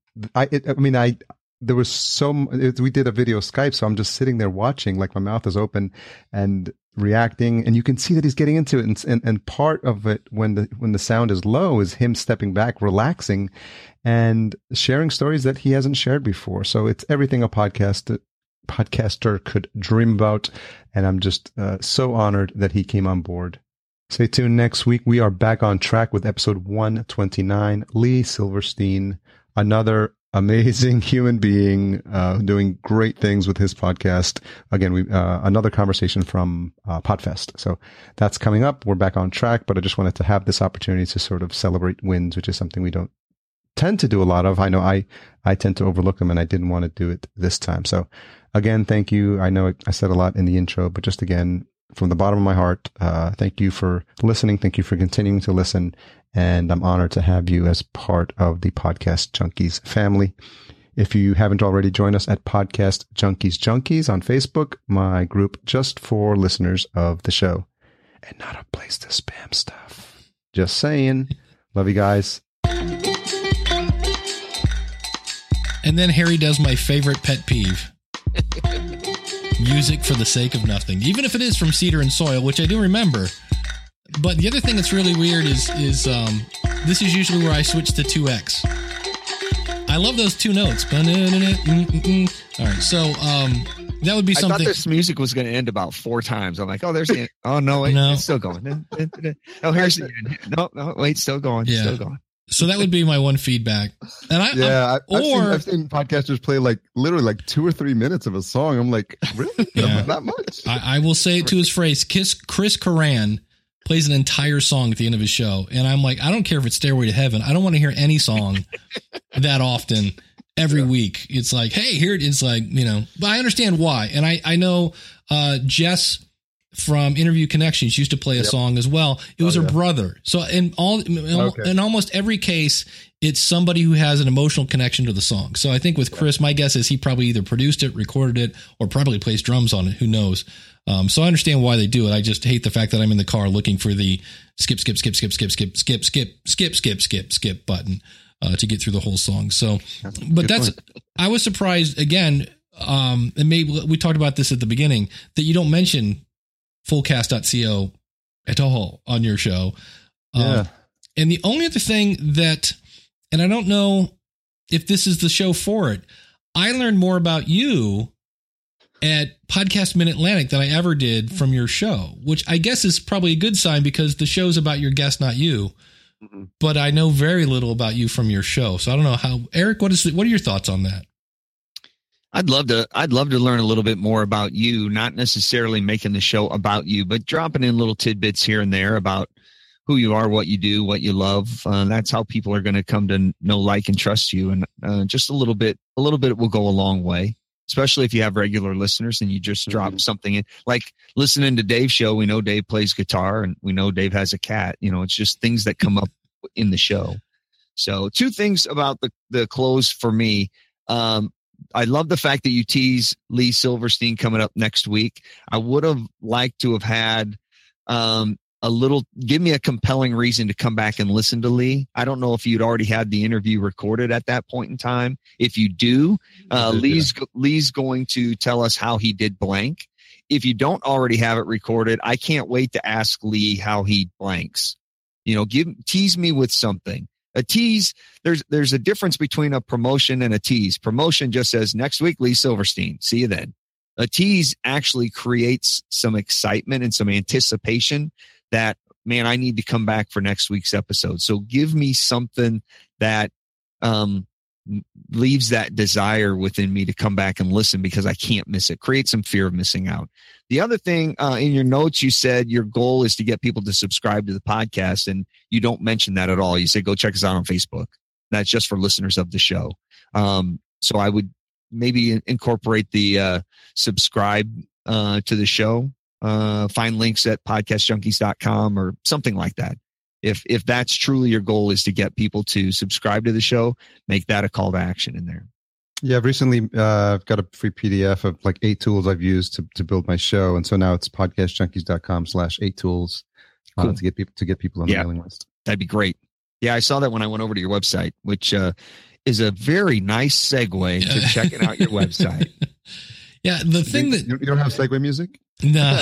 there was we did a video Skype, so I'm just sitting there watching, like my mouth is open and reacting, and you can see that he's getting into it. And part of it, when the sound is low, is him stepping back, relaxing, and sharing stories that he hasn't shared before. So it's everything a podcaster could dream about. And I'm just so honored that he came on board. Stay tuned next week. We are back on track with episode 129. Lee Silverstein, another amazing human being, doing great things with his podcast. Again, another conversation from Podfest. So that's coming up. We're back on track, but I just wanted to have this opportunity to sort of celebrate wins, which is something we don't tend to do a lot of. I know I tend to overlook them, and I didn't want to do it this time. So again, thank you. I know I said a lot in the intro, but just again, from the bottom of my heart, thank you for listening. Thank you for continuing to listen. And I'm honored to have you as part of the Podcast Junkies family. If you haven't already, joined us at Podcast Junkies on Facebook, my group just for listeners of the show, and not a place to spam stuff. Just saying. Love you guys. And then Harry does my favorite pet peeve. Music for the sake of nothing. Even if it is from Cedar and Soil, which I do remember. But the other thing that's really weird is this is usually where I switch to 2x. I love those two notes. All right, so that would be something. I thought this music was going to end about 4 times. I'm like, oh, there's the end. Oh no, it's still going. Oh, here's the end. No, wait, still going. Yeah. Still going. So that would be my one feedback. And I've seen podcasters play like literally like 2 or 3 minutes of a song. I'm like, really? Yeah. Not much. I will say it to his phrase. Chris Karan plays an entire song at the end of his show, and I'm like, I don't care if it's Stairway to Heaven. I don't want to hear any song that often every week. It's like, hey, here it is. Like, but I understand why, and I know Jess from Interview Connections used to play a song as well. It was her brother. So in almost every case, it's somebody who has an emotional connection to the song. So I think with Chris, my guess is he probably either produced it, recorded it, or probably plays drums on it. Who knows? So I understand why they do it. I just hate the fact that I'm in the car looking for the skip button to get through the whole song. So, but I was surprised again. And maybe we talked about this at the beginning that you don't mention fullcast.co at all on your show. And the only other thing that, and I don't know if this is the show for it, I learned more about you at Podcast Mid-Atlantic than I ever did from your show, which I guess is probably a good sign because the show's about your guest, not you. Mm-hmm. But I know very little about you from your show. So I don't know how, Eric, what are your thoughts on that? I'd love to learn a little bit more about you, not necessarily making the show about you, but dropping in little tidbits here and there about who you are, what you do, what you love. That's how people are going to come to know, like, and trust you. And just a little bit will go a long way, especially if you have regular listeners and you just drop something in, like listening to Dave's show. We know Dave plays guitar and we know Dave has a cat. It's just things that come up in the show. So 2 things about the close for me. I love the fact that you tease Lee Silverstein coming up next week. I would have liked to have had give me a compelling reason to come back and listen to Lee. I don't know if you'd already had the interview recorded at that point in time. If you do, Lee's going to tell us how he did blank. If you don't already have it recorded, I can't wait to ask Lee how he blanks. Tease me with something. A tease, there's a difference between a promotion and a tease. Promotion just says, next week, Lee Silverstein. See you then. A tease actually creates some excitement and some anticipation that, man, I need to come back for next week's episode. So give me something that leaves that desire within me to come back and listen because I can't miss it. Create some fear of missing out. The other thing, in your notes, you said your goal is to get people to subscribe to the podcast, and you don't mention that at all. You say, go check us out on Facebook. That's just for listeners of the show. So I would maybe incorporate the subscribe to the show. Find links at podcastjunkies.com or something like that. If that's truly your goal is to get people to subscribe to the show, make that a call to action in there. Yeah, I've recently got a free PDF of like 8 tools I've used to build my show. And so now it's podcastjunkies.com/8tools cool. to get people on the mailing list. That'd be great. Yeah, I saw that when I went over to your website, which is a very nice segue to checking out your website. Yeah, the thing that... You don't have segue music? No.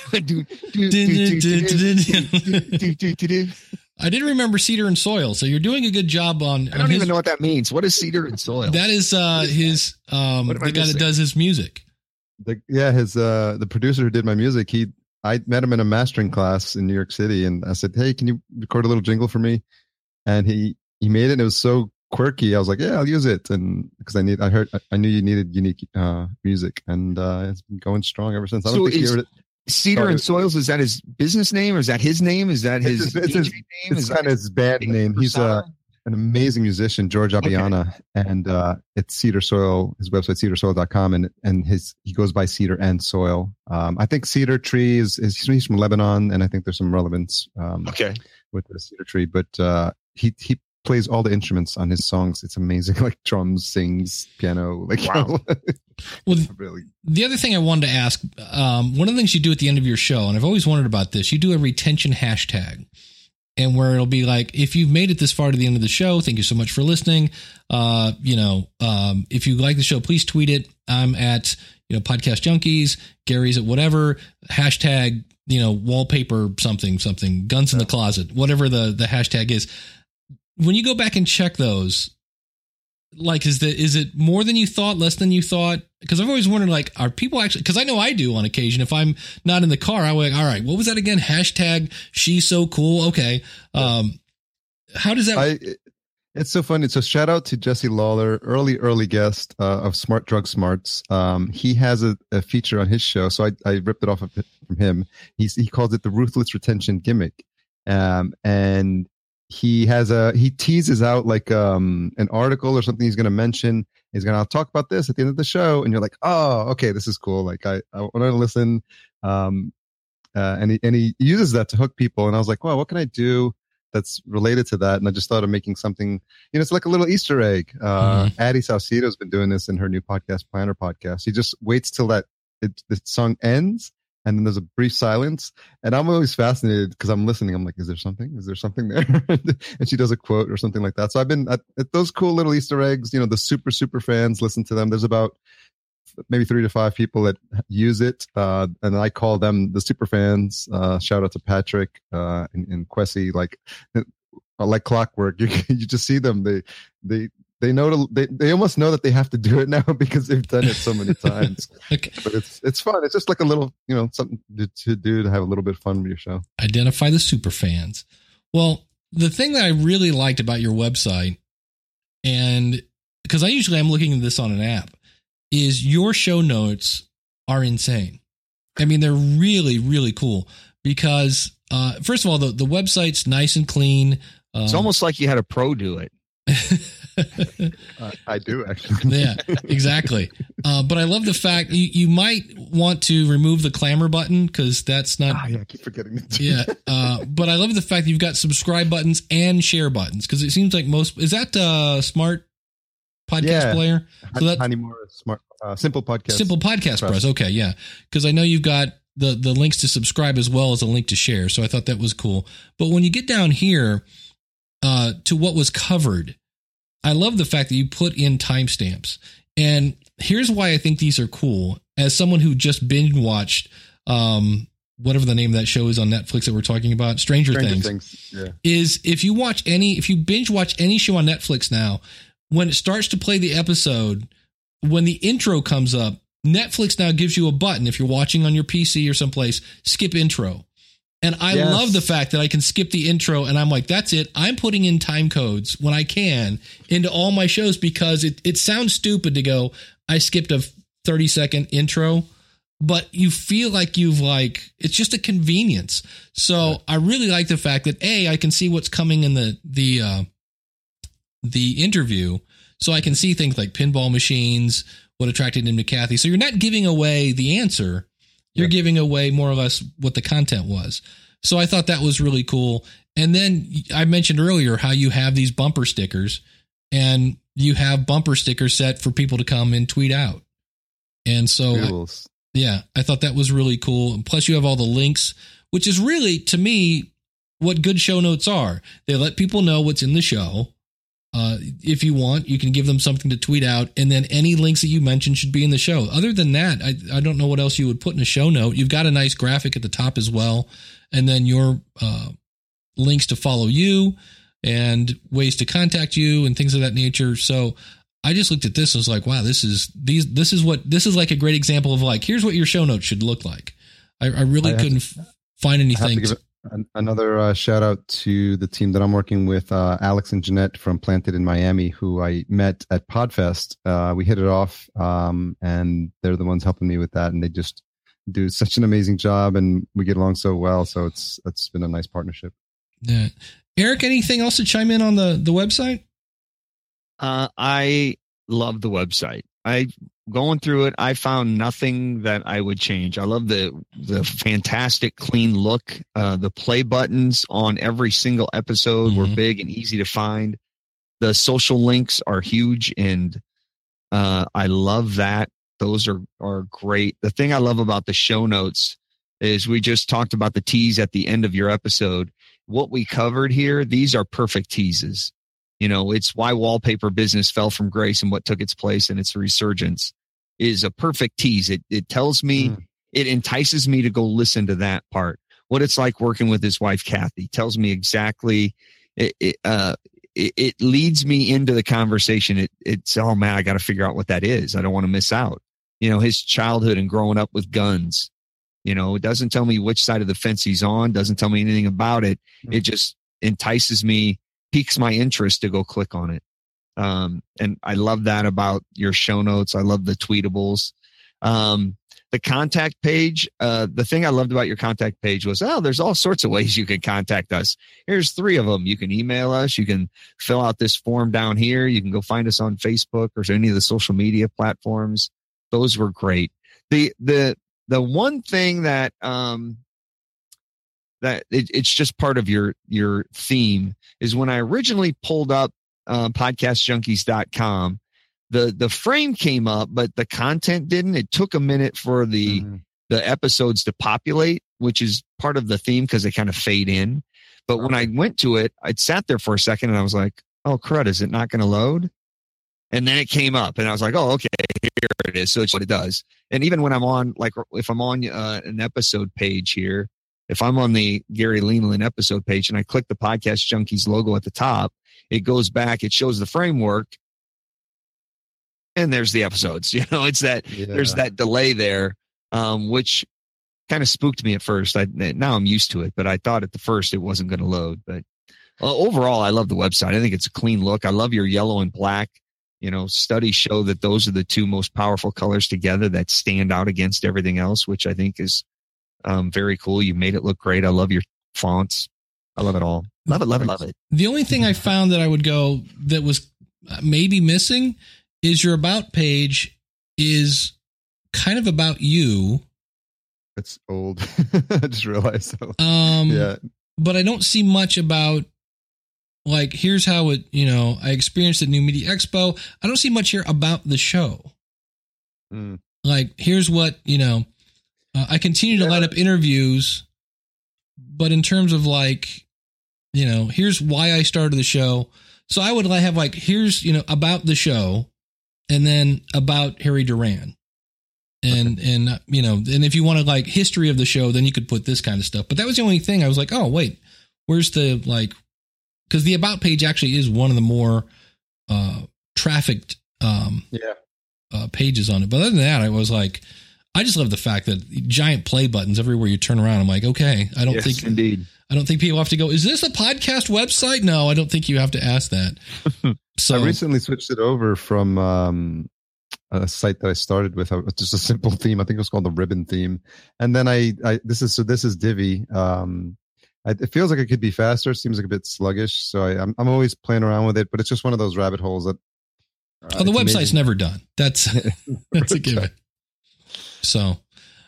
I didn't remember Cedar and Soil, so you're doing a good job on... I don't even know what that means. What is Cedar and Soil? That is his the guy that does his music. The producer who did my music, I met him in a mastering class in New York City, and I said, hey, can you record a little jingle for me? And he made it, and it was so quirky. I was like, yeah, I'll use it. And because I knew you needed unique music, and it's been going strong ever since. I don't think he heard it. Cedar and Soils, is that his business name, or is that his name? Is that his name? It's kind of his band name. He's an amazing musician, George Abiana, and it's Cedar Soil. His website, cedarsoil.com, and he goes by Cedar and Soil. I think Cedar Tree he's from Lebanon, and I think there's some relevance with the Cedar Tree. But he plays all the instruments on his songs. It's amazing, like drums, sings, piano. Like, wow. Well, really. The other thing I wanted to ask, one of the things you do at the end of your show, and I've always wondered about this, you do a retention hashtag, and where it'll be like, if you've made it this far to the end of the show, thank you so much for listening. If you like the show, please tweet it. I'm at Podcast Junkies. Gary's at whatever hashtag wallpaper something, guns in the closet, whatever the hashtag is. When you go back and check those, like, is it more than you thought, less than you thought? Because I've always wondered, like, are people actually, because I know I do on occasion, if I'm not in the car, I will, all right, what was that again? Hashtag she's so cool. Okay. How does that? It's so funny. So shout out to Jesse Lawler, early guest of Smart Drug Smarts. He has a feature on his show. So I ripped it off of from him. He calls it the ruthless retention gimmick. And he teases out like an article or something he's going to mention. He's going to talk about this at the end of the show. And you're like, oh, okay, this is cool. Like I want to listen. And he uses that to hook people. And I was like, well, what can I do that's related to that? And I just thought of making something, it's like a little Easter egg. Addie Saucedo has been doing this in her new podcast, Planner Podcast. He just waits till the song ends, and then there's a brief silence. And I'm always fascinated because I'm listening. I'm like, is there something there? And she does a quote or something like that. So I've been at those cool little Easter eggs, the super fans listen to them. There's about maybe 3 to 5 people that use it. And I call them the super fans. Shout out to Patrick and Kwesi, like clockwork. You just see them. They know they almost know that they have to do it now because they've done it so many times. Okay. But it's fun. It's just like a little, something to do to have a little bit of fun with your show. Identify the super fans. Well, the thing that I really liked about your website, and because I'm looking at this on an app, is your show notes are insane. I mean, they're really, really cool because, first of all, the website's nice and clean. It's almost like you had a pro do it. I do, actually. Yeah, exactly. But I love the fact you might want to remove the clamor button because that's not. Yeah, I keep forgetting it. Yeah. But I love the fact that you've got subscribe buttons and share buttons because it seems like is that Smart Podcast Player? So that Tiny more smart, Simple Podcast. Simple Podcast Press. Okay, yeah, because I know you've got the links to subscribe as well as a link to share. So I thought that was cool. But when you get down here to what was covered, I love the fact that you put in timestamps. And here's why I think these are cool. As someone who just binge watched whatever the name of that show is on Netflix that we're talking about, Stranger Things. Yeah. Is if you binge watch any show on Netflix now, when it starts to play the episode, when the intro comes up, Netflix now gives you a button. If you're watching on your PC or someplace, skip intro. And I love the fact that I can skip the intro and I'm like, that's it. I'm putting in time codes when I can into all my shows because it sounds stupid to go, I skipped a 30-second intro, but you feel like it's just a convenience. So I really like the fact that I can see what's coming in the interview. So I can see things like pinball machines, what attracted him to Kathy. So you're not giving away the answer. You're giving away more or less what the content was. So I thought that was really cool. And then I mentioned earlier how you have these bumper stickers and you have bumper stickers set for people to come and tweet out. And so, I thought that was really cool. And plus you have all the links, which is really, to me, what good show notes are. They let people know what's in the show. If you want, you can give them something to tweet out, and then any links that you mentioned should be in the show. Other than that, I don't know what else you would put in a show note. You've got a nice graphic at the top as well, and then your links to follow you and ways to contact you and things of that nature. So I just looked at this and was like, wow, this is like a great example of like, here's what your show notes should look like. I really couldn't find anything. Another shout out to the team that I'm working with, Alex and Jeanette from Planted in Miami, who I met at Podfest. We hit it off, and they're the ones helping me with that. And they just do such an amazing job, and we get along so well. So it's been a nice partnership. Yeah. Eric, anything else to chime in on the website? I love the website. Going through it, I found nothing that I would change. I love the fantastic clean look. The play buttons on every single episode were big and easy to find. The social links are huge, and I love that. Those are great. The thing I love about the show notes is we just talked about the tease at the end of your episode. What we covered here, these are perfect teases. It's why wallpaper business fell from grace and what took its place and its resurgence is a perfect tease. It tells me it entices me to go listen to that part. What it's like working with his wife, Kathy, tells me exactly. It leads me into the conversation. It's, oh man, I got to figure out what that is. I don't want to miss out. His childhood and growing up with guns. It doesn't tell me which side of the fence he's on. Doesn't tell me anything about it. It just entices me, piques my interest to go click on it. And I love that about your show notes. I love the tweetables. The contact page, the thing I loved about your contact page was, there's all sorts of ways you can contact us. Here's 3 of them. You can email us. You can fill out this form down here. You can go find us on Facebook or any of the social media platforms. Those were great. The one thing that, it's just part of your theme is when I originally pulled up, podcastjunkies.com, the frame came up, but the content didn't. It took a minute for the episodes to populate, which is part of the theme because they kind of fade in. But when I went to it, I'd sat there for a second and I was like, oh crud, is it not going to load? And then it came up and I was like, oh, okay, here it is. So it's what it does. And even when I'm on, like if I'm on an episode page here, if I'm on the Gary Leland episode page and I click the Podcast Junkies logo at the top, it goes back, it shows the framework, and there's the episodes. It's that there's that delay there, which kind of spooked me at first. Now I'm used to it, but I thought at the first it wasn't going to load. But overall, I love the website. I think it's a clean look. I love your yellow and black. Studies show that those are the 2 most powerful colors together that stand out against everything else, which I think is very cool. You made it look great. I love your fonts. I love it all. Love it, love it, love it. The only thing I found that I would go that was maybe missing is your about page is kind of about you. It's old. I just realized. Yeah. But I don't see much about, like, here's how it, I experienced at New Media Expo. I don't see much here about the show. Like, here's what, I continue to line up interviews, but in terms of like, here's why I started the show. So I would have like, here's, about the show and then about Harry Duran. And if you want to like history of the show, then you could put this kind of stuff. But that was the only thing I was like, oh, wait, where's the like, because the about page actually is one of the more trafficked pages on it. But other than that, I was like, I just love the fact that giant play buttons everywhere you turn around. I'm like, okay, I don't think people have to go, is this a podcast website? No, I don't think you have to ask that. So I recently switched it over from a site that I started with, just a simple theme. I think it was called the Ribbon theme. And then this is Divi. It feels like it could be faster. It seems like a bit sluggish. So I'm always playing around with it, but it's just one of those rabbit holes that. The website's never done. That's a given. So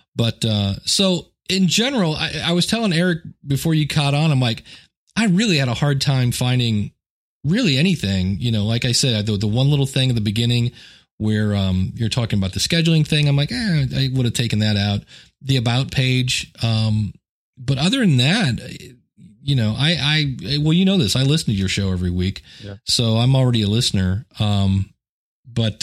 in general, I was telling Eric before you caught on, I'm like, I really had a hard time finding really anything, like I said, the one little thing at the beginning where you're talking about the scheduling thing. I'm like, I would have taken that out. The about page. But other than that, well, this, I listen to your show every week, so I'm already a listener. But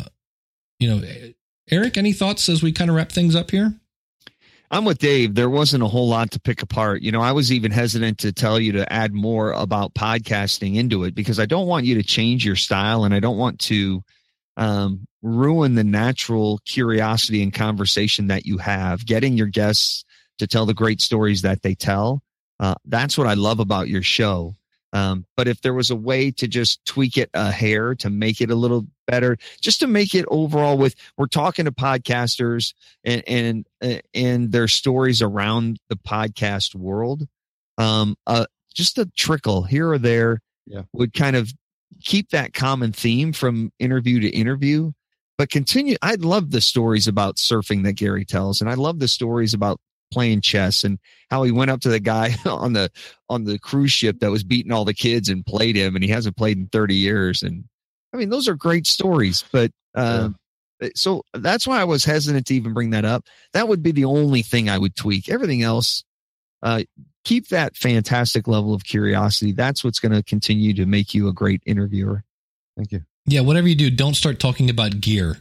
Eric, any thoughts as we kind of wrap things up here? I'm with Dave. There wasn't a whole lot to pick apart. I was even hesitant to tell you to add more about podcasting into it because I don't want you to change your style and I don't want to ruin the natural curiosity and conversation that you have, getting your guests to tell the great stories that they tell. That's what I love about your show. But if there was a way to just tweak it a hair to make it a little better, just to make it overall we're talking to podcasters and their stories around the podcast world. Just a trickle here or there would kind of keep that common theme from interview to interview, but continue. I love the stories about surfing that Gary tells. And I love the stories about playing chess and how he went up to the guy on the cruise ship that was beating all the kids and played him, and he hasn't played in 30 years. And I mean, those are great stories, but so that's why I was hesitant to even bring that up. That would be the only thing I would tweak. Everything else, keep that fantastic level of curiosity. That's what's going to continue to make you a great interviewer. Thank you. Yeah. Whatever you do, don't start talking about gear.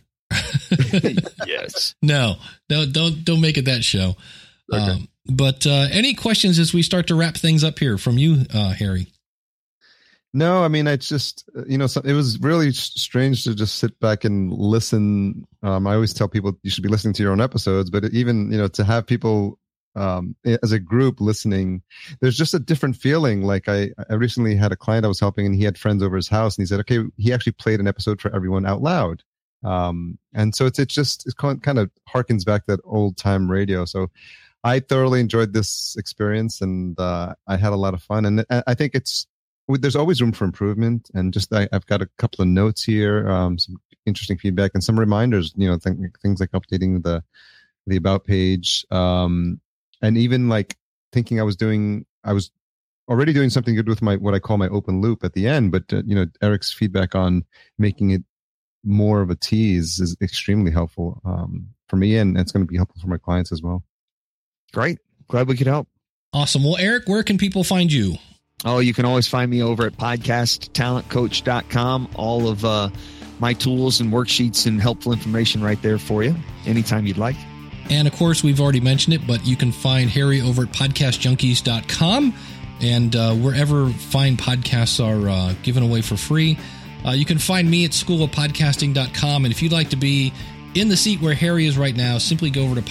Yes. No, don't make it that show. Okay. But any questions as we start to wrap things up here from you, Harry? No, I mean, it's just, it was really strange to just sit back and listen. I always tell people you should be listening to your own episodes, but even, to have people as a group listening, there's just a different feeling. Like I recently had a client I was helping, and he had friends over his house, and he said, okay, he actually played an episode for everyone out loud. And so it kind of harkens back to that old time radio. So I thoroughly enjoyed this experience, and I had a lot of fun. And I think there's always room for improvement. And just I've got a couple of notes here, some interesting feedback, and some reminders. Things like updating the about page, and even like thinking I was already doing something good with what I call my open loop at the end. But Eric's feedback on making it more of a tease is extremely helpful for me, and it's going to be helpful for my clients as well. Great. Glad we could help. Awesome. Well, Eric, where can people find you? Oh, you can always find me over at podcasttalentcoach.com. All of my tools and worksheets and helpful information right there for you anytime you'd like. And of course, we've already mentioned it, but you can find Harry over at podcastjunkies.com, and wherever fine podcasts are given away for free. You can find me at schoolofpodcasting.com. And if you'd like to be in the seat where Harry is right now, simply go over to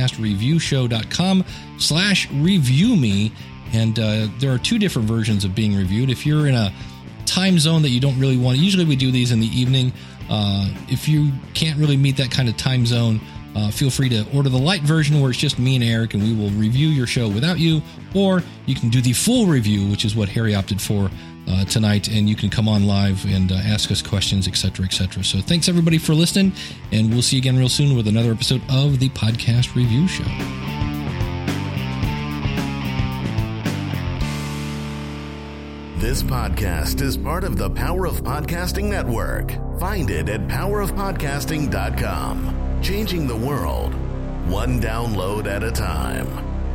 podcastreviewshow.com/review me. And there are two different versions of being reviewed. If you're in a time zone that you don't really want, usually we do these in the evening. If you can't really meet that kind of time zone, feel free to order the light version where it's just me and Eric, and we will review your show without you. Or you can do the full review, which is what Harry opted for tonight, and you can come on live and ask us questions, etc., etc. So thanks everybody for listening, and we'll see you again real soon with another episode of the Podcast Review Show. This podcast is part of the Power of Podcasting Network. Find it at powerofpodcasting.com. Changing the world, one download at a time.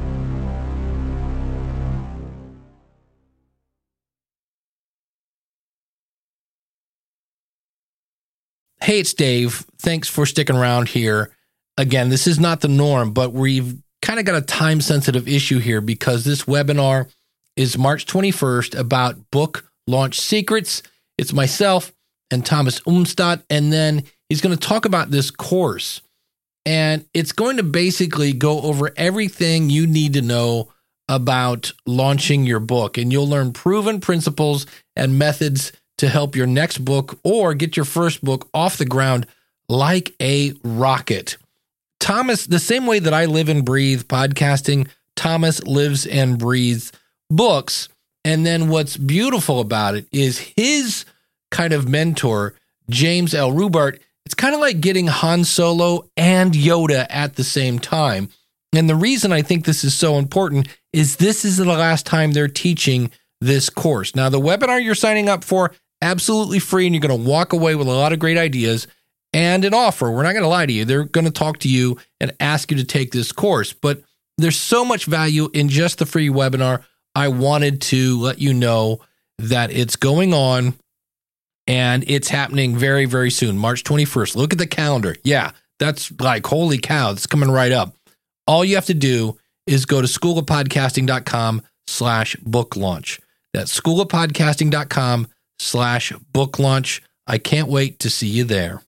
Hey, it's Dave. Thanks for sticking around here. Again, this is not the norm, but we've kind of got a time-sensitive issue here because this webinar is March 21st about book launch secrets. It's myself and Thomas Umstadt, and then he's going to talk about this course. And it's going to basically go over everything you need to know about launching your book. And you'll learn proven principles and methods to help your next book or get your first book off the ground like a rocket. Thomas, the same way that I live and breathe podcasting, Thomas lives and breathes books. And then what's beautiful about it is his kind of mentor, James L. Rubart. It's kind of like getting Han Solo and Yoda at the same time. And the reason I think this is so important is this is the last time they're teaching this course. Now, the webinar you're signing up for, absolutely free, and you're going to walk away with a lot of great ideas and an offer. We're not going to lie to you. They're going to talk to you and ask you to take this course. But there's so much value in just the free webinar. I wanted to let you know that it's going on. And it's happening very, very soon, March 21st. Look at the calendar. Yeah, that's like, holy cow, it's coming right up. All you have to do is go to schoolofpodcasting.com/book launch. That's schoolofpodcasting.com/book launch. I can't wait to see you there.